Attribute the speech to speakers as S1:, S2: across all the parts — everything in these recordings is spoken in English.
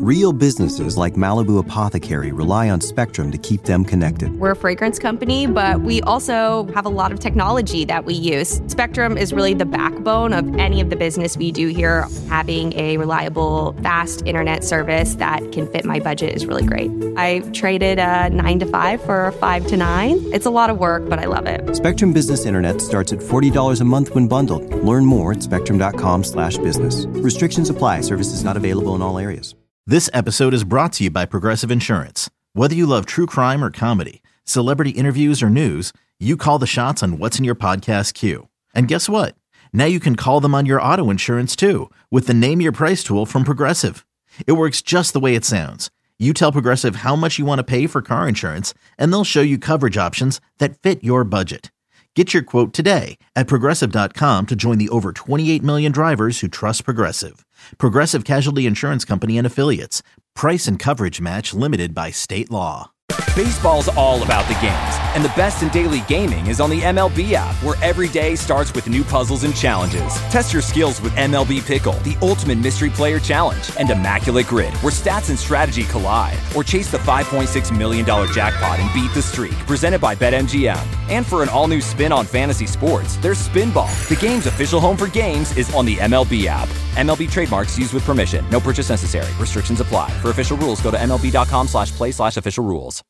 S1: Real businesses like Malibu Apothecary rely on Spectrum to keep them connected.
S2: We're a fragrance company, but we also have a lot of technology that we use. Spectrum is really the backbone of any of the business we do here. Having a reliable, fast internet service that can fit my budget is really great. I traded a 9 to 5 for a 5 to 9. It's a lot of work, but I love it.
S1: Spectrum Business Internet starts at $40 a month when bundled. Learn more at spectrum.com/business. Restrictions apply. Services not available in all areas.
S3: This episode is brought to you by Progressive Insurance. Whether you love true crime or comedy, celebrity interviews or news, you call the shots on what's in your podcast queue. And guess what? Now you can call them on your auto insurance too with the Name Your Price tool from Progressive. It works just the way it sounds. You tell Progressive how much you want to pay for car insurance, and they'll show you coverage options that fit your budget. Get your quote today at Progressive.com to join the over 28 million drivers who trust Progressive. Progressive Casualty Insurance Company and Affiliates. Price and coverage match limited by state law.
S4: Baseball's all about the games, and the best in daily gaming is on the MLB app, where every day starts with new puzzles and challenges. Test your skills with MLB Pickle, the ultimate mystery player challenge, and Immaculate Grid, where stats and strategy collide. Or chase the $5.6 million jackpot and beat the streak, presented by BetMGM. And for an all-new spin on fantasy sports, there's Spinball. The game's official home for games is on the MLB app. MLB trademarks used with permission. No purchase necessary. Restrictions apply. For official rules, go to MLB.com/play/official rules.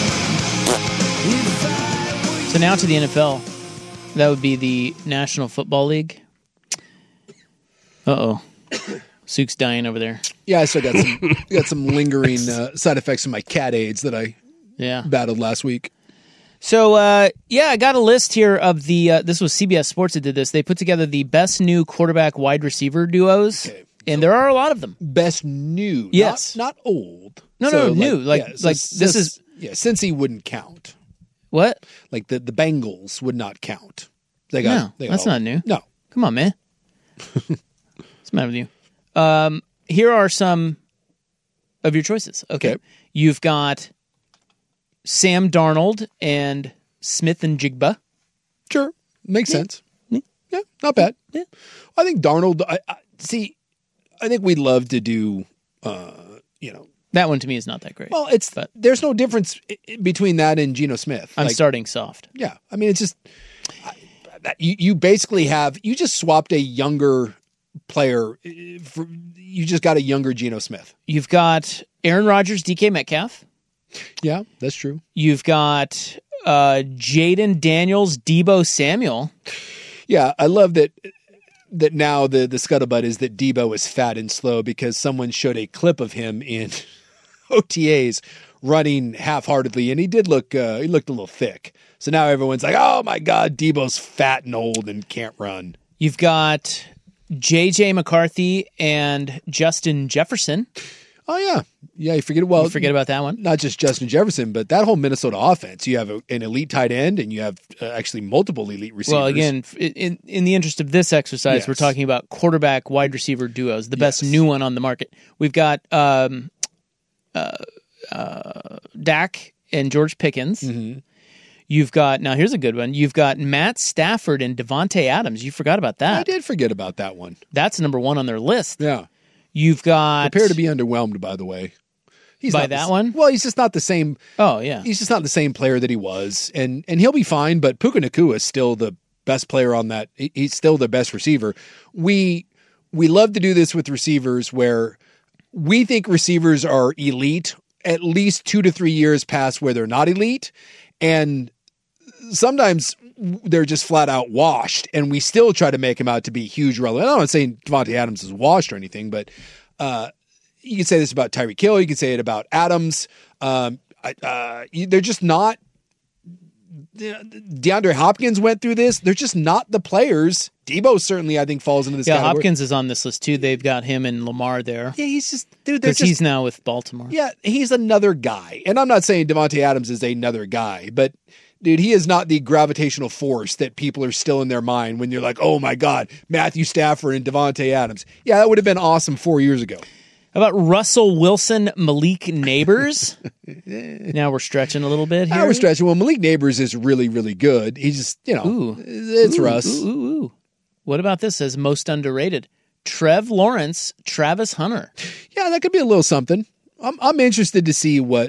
S5: So now to the NFL. That would be the National Football League. Uh-oh. Sook's dying over there.
S6: Yeah, I still got some lingering side effects of my cat AIDS that I battled last week.
S5: So, I got a list here of the, this was CBS Sports that did this. They put together the best new quarterback wide receiver duos, and there are a lot of them.
S6: Best new.
S5: Yes.
S6: Not old.
S5: No, new.
S6: Cincy wouldn't count.
S5: What?
S6: Like the Bengals would not count.
S5: That's not new.
S6: No.
S5: Come on, man. What's the matter with you? Here are some of your choices. Okay. You've got Sam Darnold and Smith and Jigba.
S6: Sure. Makes sense. Yeah, not bad.
S5: Yeah.
S6: I think Darnold, I think we'd love to do,
S5: That one to me is not that great.
S6: Well, there's no difference between that and Geno Smith.
S5: I'm starting soft.
S6: Yeah. I mean, it's just, you basically you just swapped a younger player. You just got a younger Geno Smith.
S5: You've got Aaron Rodgers, DK Metcalf.
S6: Yeah, that's true.
S5: You've got Jaden Daniels, Deebo Samuel.
S6: Yeah, I love that now the scuttlebutt is that Deebo is fat and slow because someone showed a clip of him in OTAs running half-heartedly, and he looked a little thick. So now everyone's like, oh my God, Deebo's fat and old and can't run.
S5: You've got J.J. McCarthy and Justin Jefferson.
S6: Oh, yeah. Yeah, you forget
S5: about that one.
S6: Not just Justin Jefferson, but that whole Minnesota offense. You have an elite tight end, and you have actually multiple elite receivers.
S5: Well, again, in the interest of this exercise, We're talking about quarterback wide receiver duos, the best new one on the market. We've got Dak and George Pickens.
S6: Mm-hmm.
S5: You've got, now here's a good one. You've got Matt Stafford and Devontae Adams. You forgot about that.
S6: I did forget about that one.
S5: That's number one on their list.
S6: Yeah.
S5: You've got...
S6: Prepare to be underwhelmed, by the way.
S5: One?
S6: Well, he's just not the same.
S5: Oh, yeah.
S6: He's just not the same player that he was. And he'll be fine, but Puka Nacua is still the best player on that. He's still the best receiver. We love to do this with receivers where we think receivers are elite at least 2 to 3 years past where they're not elite. And sometimes they're just flat out washed, and we still try to make them out to be huge relevant. I'm not saying Devontae Adams is washed or anything, but you could say this about Tyreek Hill. You could say it about Adams. They're just not. DeAndre Hopkins went through this. They're just not the players. Deebo certainly, I think, falls into this category.
S5: Hopkins is on this list too. They've got him and Lamar there.
S6: Yeah, he's just dude.
S5: Because he's now with Baltimore.
S6: Yeah, he's another guy. And I'm not saying Devontae Adams is another guy, but dude, he is not the gravitational force that people are still in their mind when you're like, oh my God, Matthew Stafford and Devontae Adams. Yeah, that would have been awesome 4 years ago.
S5: How about Russell Wilson, Malik Neighbors? Now we're stretching a little bit here.
S6: Now we're stretching. Well, Malik Neighbors is really, really good. He's just, it's Russ.
S5: What about this as most underrated? Trev Lawrence, Travis Hunter.
S6: Yeah, that could be a little something. I'm interested to see what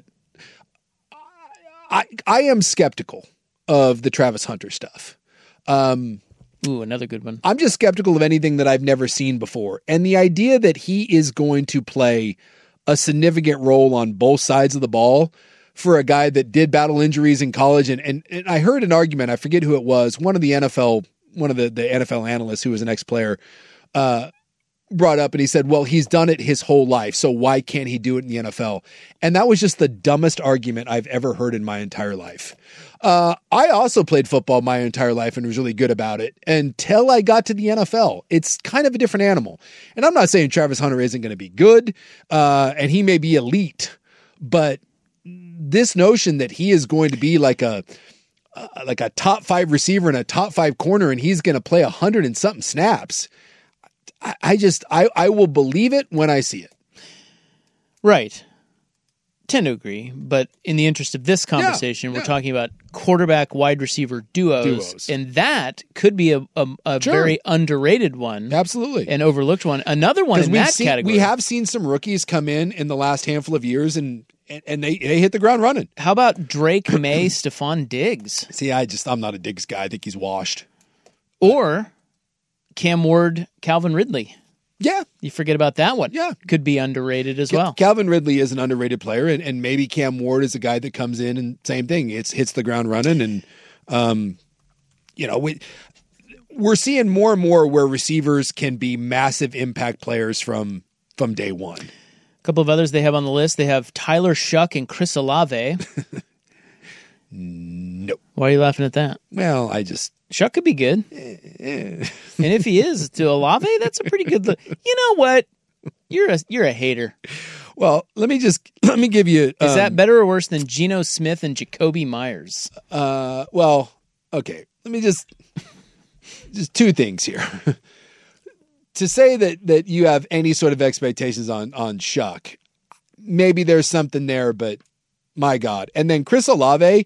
S6: I am skeptical of the Travis Hunter stuff.
S5: Ooh, another good one.
S6: I'm just skeptical of anything that I've never seen before. And the idea that he is going to play a significant role on both sides of the ball for a guy that did battle injuries in college. And I heard an argument, I forget who it was, one of the NFL analysts who was an ex-player, brought up, and he said, well, he's done it his whole life, so why can't he do it in the NFL? And that was just the dumbest argument I've ever heard in my entire life. I also played football my entire life and was really good about it until I got to the NFL. It's kind of a different animal. And I'm not saying Travis Hunter isn't going to be good, and he may be elite, but this notion that he is going to be like a top 5 receiver and a top 5 corner, and he's going to play 100 and something snaps, I will believe it when I see it.
S5: Right. Tend to agree, but in the interest of this conversation, we're talking about quarterback wide receiver duos. And that could be a very underrated one.
S6: Absolutely.
S5: And overlooked one. Another one in that category.
S6: We have seen some rookies come in the last handful of years and they hit the ground running.
S5: How about Drake May, Stephon Diggs?
S6: See, I'm not a Diggs guy. I think he's washed.
S5: Or Cam Ward, Calvin Ridley.
S6: Yeah.
S5: You forget about that one.
S6: Yeah.
S5: Could be underrated as well.
S6: Calvin Ridley is an underrated player, and maybe Cam Ward is a guy that comes in and same thing. Hits the ground running. And, we're seeing more and more where receivers can be massive impact players from day one.
S5: A couple of others they have on the list. They have Tyler Shuck and Chris Olave.
S6: Nope.
S5: Why are you laughing at that?
S6: Well,
S5: Shuck could be good. And if he is to Olave, that's a pretty good look. You know what? You're a hater.
S6: Well, let me give you.
S5: Is that better or worse than Geno Smith and Jacoby Myers?
S6: Well, okay. Let me just two things here. To say that you have any sort of expectations on Shuck, maybe there's something there, but my God. And then Chris Olave,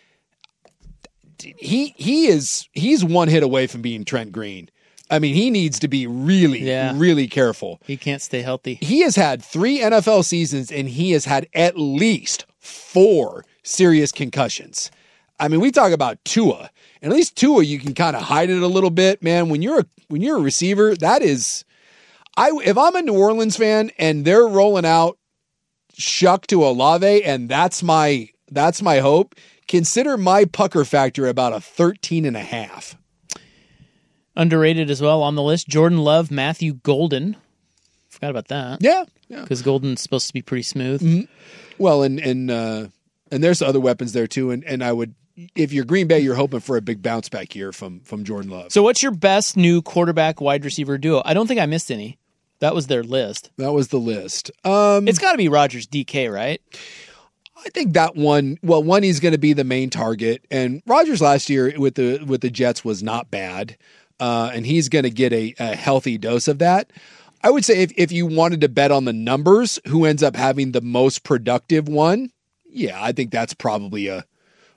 S6: he's one hit away from being Trent Green. I mean, he needs to be really careful.
S5: He can't stay healthy.
S6: He has had 3 NFL seasons, and he has had at least 4 serious concussions. I mean, we talk about Tua, and at least Tua, you can kind of hide it a little bit, man. When you're a receiver, that is, if I'm a New Orleans fan and they're rolling out Shuck to Olave, and that's my hope, consider my pucker factor about a 13.5.
S5: Underrated as well on the list, Jordan Love, Matthew Golden. Forgot about that.
S6: Yeah.
S5: Because Golden's supposed to be pretty smooth.
S6: Mm-hmm. Well, and there's other weapons there too. And I would, if you're Green Bay, you're hoping for a big bounce back here from Jordan Love.
S5: So what's your best new quarterback wide receiver duo? I don't think I missed any. That was their list.
S6: That was the list.
S5: It's got to be Rodgers DK, right?
S6: I think that one. Well, he's going to be the main target, and Rodgers last year with the Jets was not bad. And he's going to get a healthy dose of that. I would say if you wanted to bet on the numbers, who ends up having the most productive one, yeah, I think that's probably a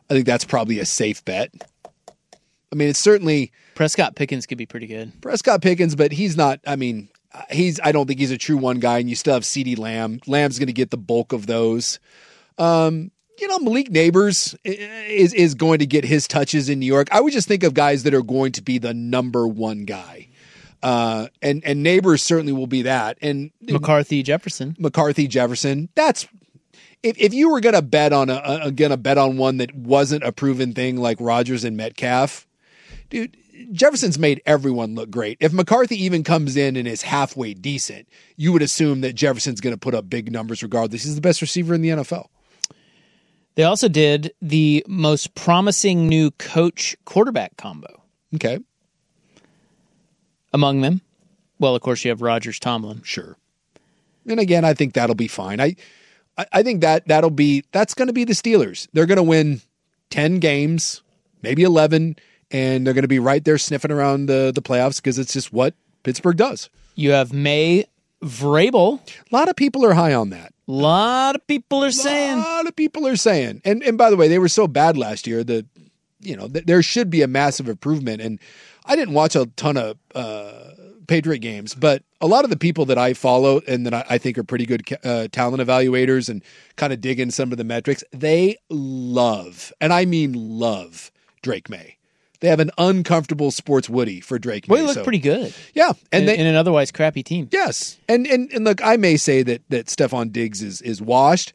S6: safe bet. I mean, it's certainly
S5: Prescott Pickens could be pretty good.
S6: Prescott Pickens, but he's not. I mean, I don't think he's a true one guy, and you still have CeeDee Lamb. Lamb's going to get the bulk of those. Malik Neighbors is going to get his touches in New York. I would just think of guys that are going to be the number one guy. And Neighbors certainly will be that. And
S5: McCarthy Jefferson.
S6: That's if you were going to bet on one that wasn't a proven thing like Rodgers and Metcalf, dude, Jefferson's made everyone look great. If McCarthy even comes in and is halfway decent, you would assume that Jefferson's going to put up big numbers regardless. He's the best receiver in the NFL.
S5: They also did the most promising new coach-quarterback combo.
S6: Okay.
S5: Among them, well, of course, you have Rodgers, Tomlin.
S6: Sure. And again, I think that'll be fine. I think that's going to be the Steelers. They're going to win 10 games, maybe 11, and they're going to be right there sniffing around the playoffs because it's just what Pittsburgh does.
S5: You have May Vrabel.
S6: A lot of people are high on that.
S5: A lot of people are saying.
S6: And by the way, they were so bad last year that, there should be a massive improvement. And I didn't watch a ton of Patriot games, but a lot of the people that I follow and that I think are pretty good talent evaluators and kind of dig in some of the metrics, they love, and I mean love, Drake May. They have an uncomfortable sports Woody for Drake May.
S5: Well, he looked pretty good.
S6: Yeah. And
S5: in an otherwise crappy team.
S6: Yes. And look, I may say that Stephon Diggs is washed.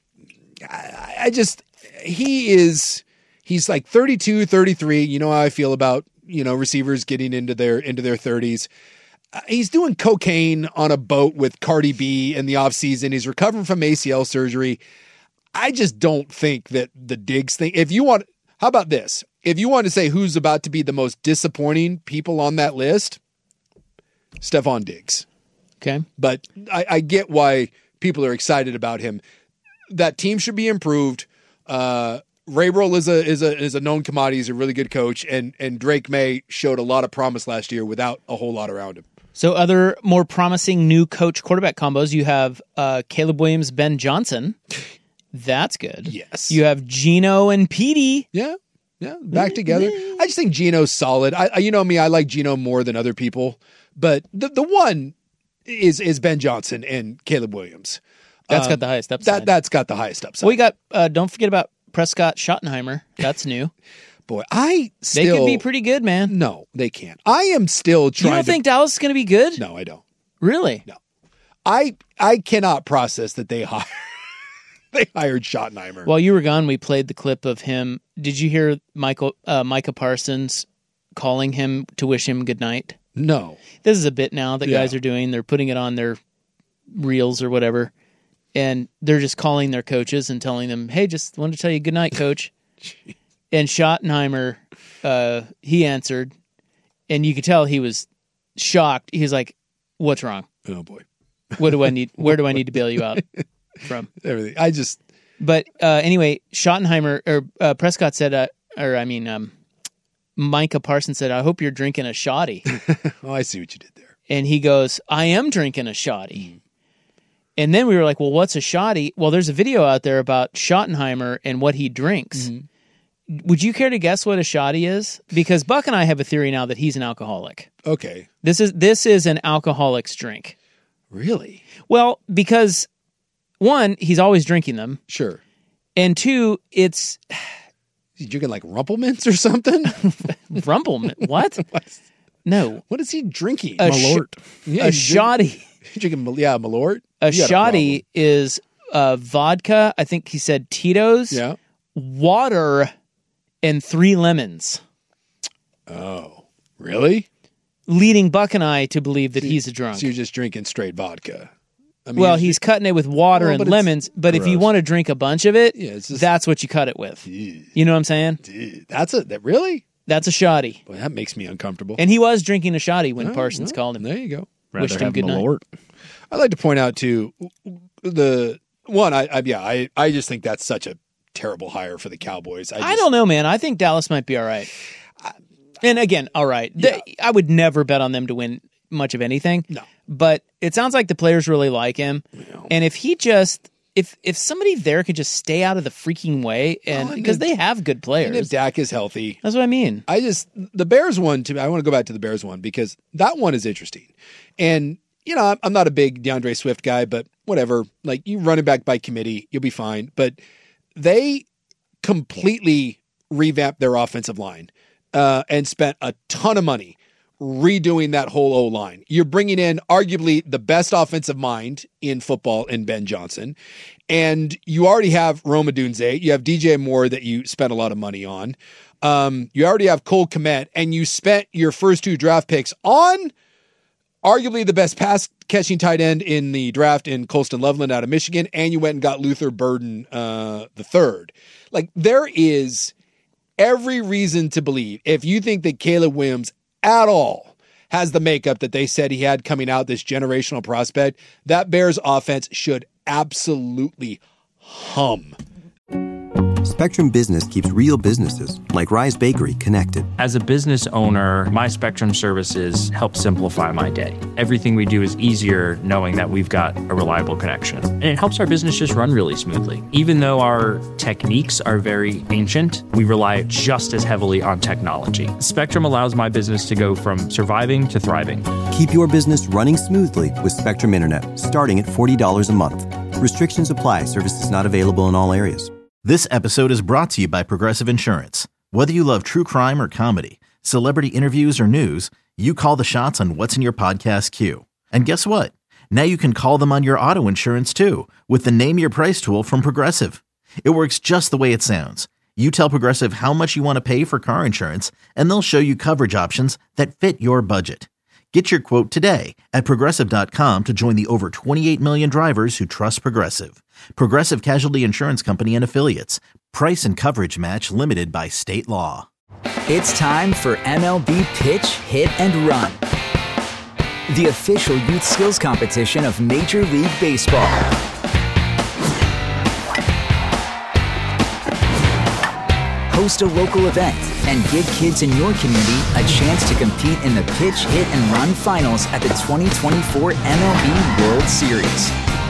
S6: He's like 32, 33. You know how I feel about, receivers getting into their 30s. He's doing cocaine on a boat with Cardi B in the offseason. He's recovering from ACL surgery. I just don't think that the Diggs thing, how about this? If you want to say who's about to be the most disappointing people on that list, Stephon Diggs.
S5: Okay.
S6: But I get why people are excited about him. That team should be improved. Vrabel is a known commodity. He's a really good coach, and Drake May showed a lot of promise last year without a whole lot around him.
S5: So other more promising new coach quarterback combos, you have Caleb Williams, Ben Johnson. That's good.
S6: Yes.
S5: You have Geno and Petey.
S6: Yeah, back together. I just think Geno's solid. You know me, I like Geno more than other people, but the one is Ben Johnson and Caleb Williams.
S5: That's got the highest upside.
S6: That's got the highest upside.
S5: We got. Don't forget about Prescott Schottenheimer. That's new.
S6: Boy,
S5: they could be pretty good, man.
S6: No, they can't. I am still trying.
S5: You don't think Dallas is going to be good?
S6: No, I don't.
S5: Really?
S6: No. I cannot process that they hired Schottenheimer.
S5: While you were gone, we played the clip of him. Did you hear Micah Parsons calling him to wish him good night?
S6: No.
S5: This is a bit now that guys are doing. They're putting it on their reels or whatever, and they're just calling their coaches and telling them, "Hey, just wanted to tell you good night, coach." And Schottenheimer, he answered, and you could tell he was shocked. He was like, "What's wrong?
S6: Oh boy,
S5: what do I need? Where do I need to bail you out from?"
S6: Everything.
S5: But anyway, Schottenheimer or Prescott said, Micah Parsons said, "I hope you're drinking a shoddy."
S6: Oh, I see what you did there.
S5: And he goes, "I am drinking a shoddy." And then we were like, "Well, what's a shoddy?" Well, there's a video out there about Schottenheimer and what he drinks. Mm-hmm. Would you care to guess what a shoddy is? Because Buck and I have a theory now that he's an alcoholic.
S6: Okay.
S5: This is an alcoholic's drink.
S6: Really?
S5: Well, because one, he's always drinking them.
S6: Sure.
S5: And two, it's...
S6: Is he drinking like Rumplemint's or something?
S5: Rumplemint? What? No.
S6: What is he drinking?
S5: Malort. A shoddy.
S6: He's drinking, Malort?
S5: A shoddy is vodka, I think he said Tito's, water, and 3 lemons.
S6: Oh, really?
S5: Leading Buck and I to believe that he's a drunk.
S6: So you're just drinking straight vodka. I mean,
S5: he's cutting it with water and lemons, but if you want to drink a bunch of it, that's what you cut it with. You know what I'm saying?
S6: Really?
S5: That's a shoddy.
S6: Boy, that makes me uncomfortable.
S5: And he was drinking a shoddy when Parsons called him.
S6: There you go.
S5: Wished him good night.
S6: I'd like to point out, too, the one, I just think that's such a terrible hire for the Cowboys.
S5: I don't know, man. I think Dallas might be all right. And again, all right.
S6: Yeah.
S5: I would never bet on them to win much of anything.
S6: No.
S5: But it sounds like the players really like him.
S6: No.
S5: And if he just... If somebody there could just stay out of the freaking way, and because they have good players.
S6: And if Dak is healthy.
S5: That's what I mean.
S6: The Bears one, I want to go back to the Bears one because that one is interesting. And, I'm not a big DeAndre Swift guy, but whatever. Like, you run it back by committee, you'll be fine. But they completely revamped their offensive line and spent a ton of money redoing that whole O-line. You're bringing in arguably the best offensive mind in football in Ben Johnson. And you already have Rome Odunze. You have DJ Moore that you spent a lot of money on. You already have Cole Kmet, and you spent your first 2 draft picks on arguably the best pass-catching tight end in the draft in Colston Loveland out of Michigan, and you went and got Luther Burden the third. Like, there is every reason to believe, if you think that Caleb Williams at all has the makeup that they said he had coming out, this generational prospect, that Bears offense should absolutely hum.
S1: Spectrum Business keeps real businesses, like Rise Bakery, connected.
S7: As a business owner, my Spectrum services help simplify my day. Everything we do is easier knowing that we've got a reliable connection. And it helps our business just run really smoothly. Even though our techniques are very ancient, we rely just as heavily on technology. Spectrum allows my business to go from surviving to thriving.
S1: Keep your business running smoothly with Spectrum Internet, starting at $40 a month. Restrictions apply. Services not available in all areas.
S3: This episode is brought to you by Progressive Insurance. Whether you love true crime or comedy, celebrity interviews or news, you call the shots on what's in your podcast queue. And guess what? Now you can call them on your auto insurance too with the Name Your Price tool from Progressive. It works just the way it sounds. You tell Progressive how much you want to pay for car insurance, and they'll show you coverage options that fit your budget. Get your quote today at Progressive.com to join the over 28 million drivers who trust Progressive. Progressive Casualty Insurance Company and Affiliates. Price and coverage match limited by state law.
S8: It's time for MLB Pitch, Hit, and Run, the official youth skills competition of Major League Baseball. Host a local event and give kids in your community a chance to compete in the Pitch, Hit, and Run finals at the 2024 MLB World Series.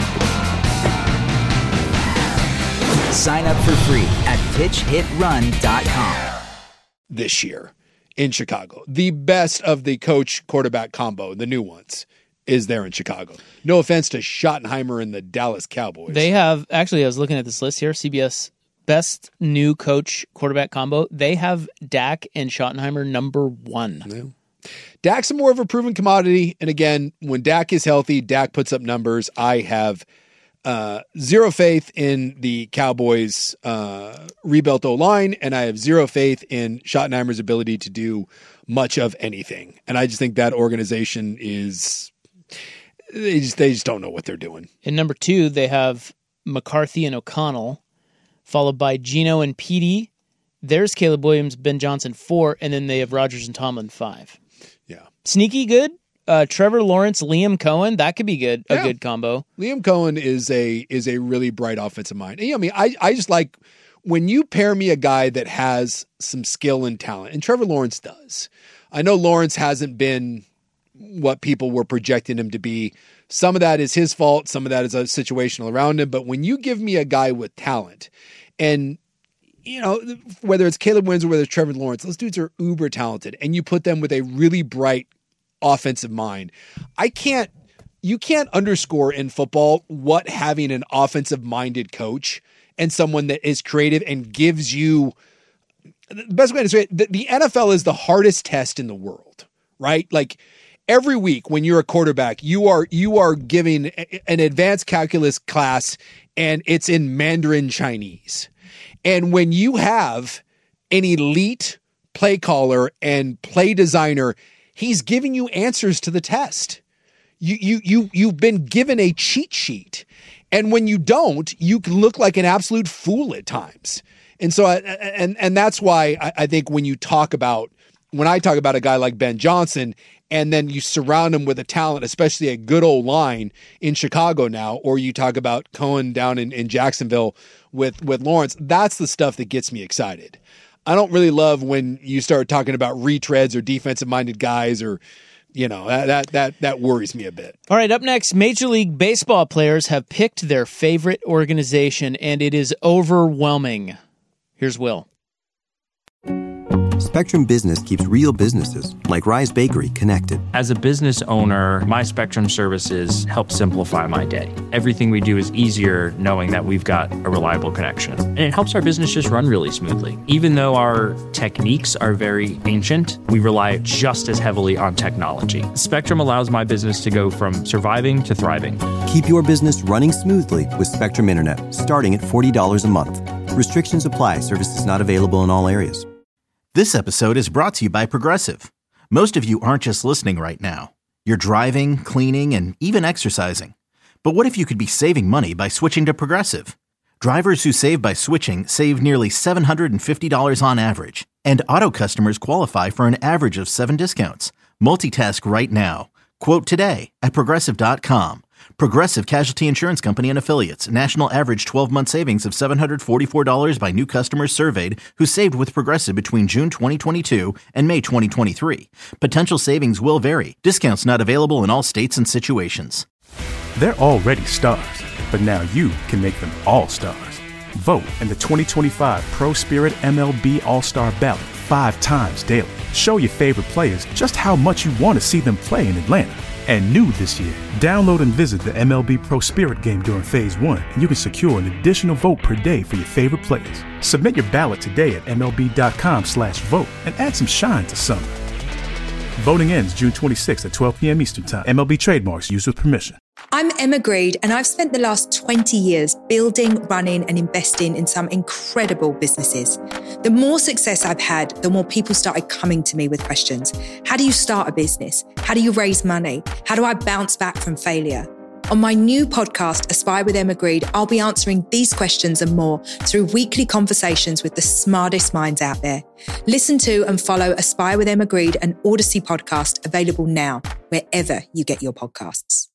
S8: Sign up for free at pitchhitrun.com.
S6: This year in Chicago, the best of the coach-quarterback combo, the new ones, is there in Chicago. No offense to Schottenheimer and the Dallas Cowboys.
S5: They have, actually, I was looking at this list here, CBS best new coach quarterback combo. They have Dak and Schottenheimer number one.
S6: Yeah. Dak's more of a proven commodity. And again, when Dak is healthy, Dak puts up numbers. I have zero faith in the Cowboys' rebuilt O-line, and I have zero faith in Schottenheimer's ability to do much of anything. And I just think that organization is they just don't know what they're doing.
S5: In number two, they have McCarthy and O'Connell, followed by Geno and Petey. There's Caleb Williams, Ben Johnson 4, and then they have Rodgers and Tomlin 5.
S6: Yeah.
S5: Sneaky good. Trevor Lawrence, Liam Cohen, that could be good. A good combo.
S6: Liam Cohen is a really bright offensive mind. And, I mean, I just like when you pair me a guy that has some skill and talent, and Trevor Lawrence does. I know Lawrence hasn't been what people were projecting him to be. Some of that is his fault. Some of that is a situational around him. But when you give me a guy with talent, and whether it's Caleb Williams or whether it's Trevor Lawrence, those dudes are uber talented, and you put them with a really bright offensive mind. You can't underscore in football what having an offensive minded coach and someone that is creative and gives you the best way to say it. The NFL is the hardest test in the world, right? Like, every week when you're a quarterback, you are giving an advanced calculus class, and it's in Mandarin Chinese. And when you have an elite play caller and play designer, he's giving you answers to the test. You've been given a cheat sheet. And when you don't, you can look like an absolute fool at times. And so and that's why I think when I talk about a guy like Ben Johnson, and then you surround him with a talent, especially a good old line in Chicago now, or you talk about Cohen down in Jacksonville with Lawrence, that's the stuff that gets me excited. I don't really love when you start talking about retreads or defensive-minded guys, or that worries me a bit.
S5: All right, up next, Major League Baseball players have picked their favorite organization, and it is overwhelming. Here's Will.
S1: Spectrum Business keeps real businesses, like Rise Bakery, connected.
S7: As a business owner, my Spectrum services help simplify my day. Everything we do is easier knowing that we've got a reliable connection. And it helps our business just run really smoothly. Even though our techniques are very ancient, we rely just as heavily on technology. Spectrum allows my business to go from surviving to thriving.
S1: Keep your business running smoothly with Spectrum Internet, starting at $40 a month. Restrictions apply. Services not available in all areas.
S3: This episode is brought to you by Progressive. Most of you aren't just listening right now. You're driving, cleaning, and even exercising. But what if you could be saving money by switching to Progressive? Drivers who save by switching save nearly $750 on average. And auto customers qualify for an average of 7 discounts. Multitask right now. Quote today at Progressive.com. Progressive Casualty Insurance Company and Affiliates. National average 12-month savings of $744 by new customers surveyed who saved with Progressive between June 2022 and May 2023. Potential savings will vary. Discounts not available in all states and situations.
S9: They're already stars, but now you can make them all-stars. Vote in the 2025 Pro Spirit MLB All-Star Ballot 5 times daily. Show your favorite players just how much you want to see them play in Atlanta. And new this year, download and visit the MLB Pro Spirit game during Phase 1, and you can secure an additional vote per day for your favorite players. Submit your ballot today at MLB.com/vote and add some shine to summer. Voting ends June 26th at 12 p.m. Eastern Time. MLB trademarks used with permission.
S10: I'm Emma Greed, and I've spent the last 20 years building, running, and investing in some incredible businesses. The more success I've had, the more people started coming to me with questions. How do you start a business? How do you raise money? How do I bounce back from failure? On my new podcast, Aspire with Emma Greed, I'll be answering these questions and more through weekly conversations with the smartest minds out there. Listen to and follow Aspire with Emma Greed, an Odyssey podcast, available now, wherever you get your podcasts.